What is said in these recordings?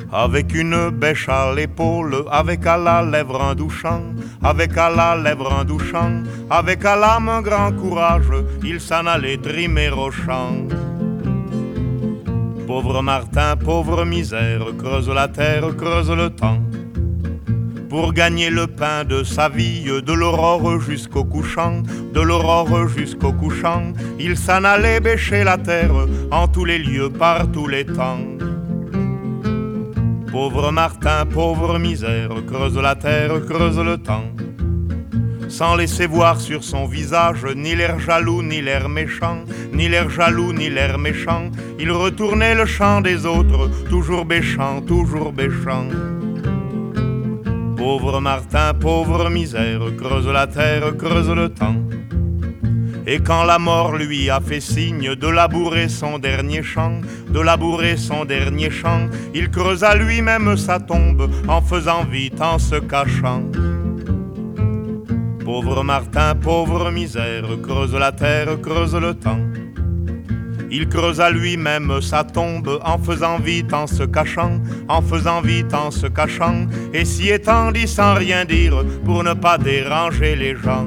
Avec une bêche à l'épaule, avec à la lèvre un doux chant, avec à la lèvre un doux chant, avec à l'âme un grand courage, il s'en allait trimer au champ. Pauvre Martin, pauvre misère, creuse la terre, creuse le temps. Pour gagner le pain de sa vie, de l'aurore jusqu'au couchant, de l'aurore jusqu'au couchant, il s'en allait bêcher la terre en tous les lieux, par tous les temps. Pauvre Martin, pauvre misère, creuse la terre, creuse le temps. Sans laisser voir sur son visage ni l'air jaloux, ni l'air méchant, ni l'air jaloux, ni l'air méchant, il retournait le chant des autres, toujours bêchant, toujours bêchant. Pauvre Martin, pauvre misère, creuse la terre, creuse le temps. Et quand la mort lui a fait signe de labourer son dernier champ, de labourer son dernier champ, il creusa lui-même sa tombe en faisant vite, en se cachant. Pauvre Martin, pauvre misère, creuse la terre, creuse le temps. Il creusa lui-même sa tombe en faisant vite, en se cachant, en faisant vite, en se cachant, et s'y étendit sans rien dire pour ne pas déranger les gens.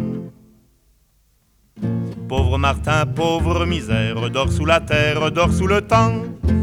Pauvre Martin, pauvre misère, dors sous la terre, dors sous le temps.